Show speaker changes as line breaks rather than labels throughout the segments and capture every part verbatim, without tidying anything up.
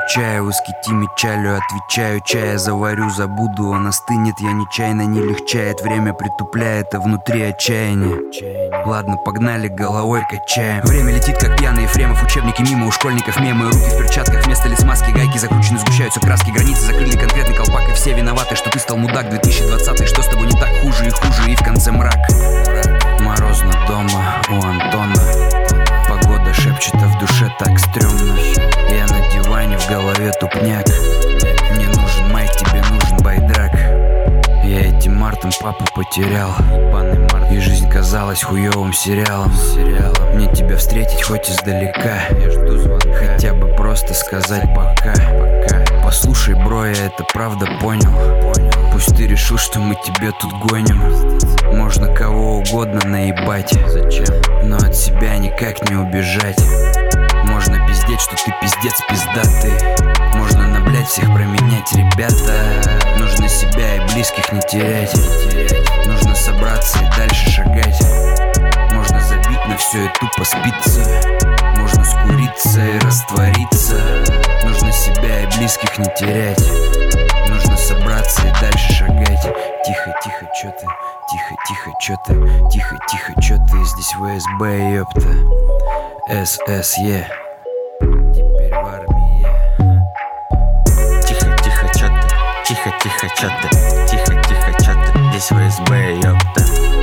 чая, высвети мечалю, отвечаю, чая заварю, забуду, он остынет, я нечаянно, не легчает, время притупляет, а внутри отчаяние. Ладно, погнали, головой качаем. Время летит, как пьяный Ефремов, учебники мимо, у школьников мемы, руки в перчатках, вместо лиц маски, гайки закручены, сгущаются краски, границы закрыли конкретный колпак, и все виноваты, что ты стал мудак. Две тысячи двадцатый, что с тобой не так, хуже и хуже, и в конце мрак. Морозно дома у Антона, погода шепчет, а в душе так стрёмно. Я на диване, в голове тупняк, мне нужен майк, тебе нужен байдрак. Я этим мартом папу потерял, и жизнь казалась хуёвым сериалом. Мне тебя встретить хоть издалека, хотя бы просто сказать пока. Послушай, бро, я это правда понял. Пусть ты решил, что мы тебе тут гоним. Можно кого угодно наебать, но от себя никак не убежать. Можно пиздеть, что ты пиздец пиздатый. Можно на блядь всех променять, ребята. Нужно себя и близких не терять. Нужно собраться и дальше шагать. Можно забить на все и тупо спиться. Можно скуриться и раствориться. Нужно себя и близких не терять. Нужно собраться и дальше шагать. Тихо, тихо, чё ты? Тихо, тихо, чё ты? Тихо, тихо, чё ты? Здесь ВСБ, ёпта. ССЕ. Теперь в армии.
Тихо, тихо, чё ты? Тихо, тихо, чё ты? Тихо, тихо, чё ты? Здесь ВСБ, ёпта.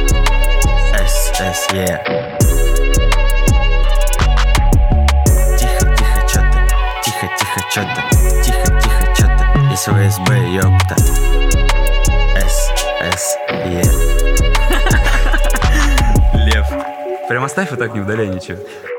ССЕ. Тихо, тихо, чё ты? Тихо, тихо, чё ты? Тихо, тихо, чё ты? Здесь ВСБ, ёпта. ССЕ.
Лев. Прям оставь, вот так, не удаляй ничего.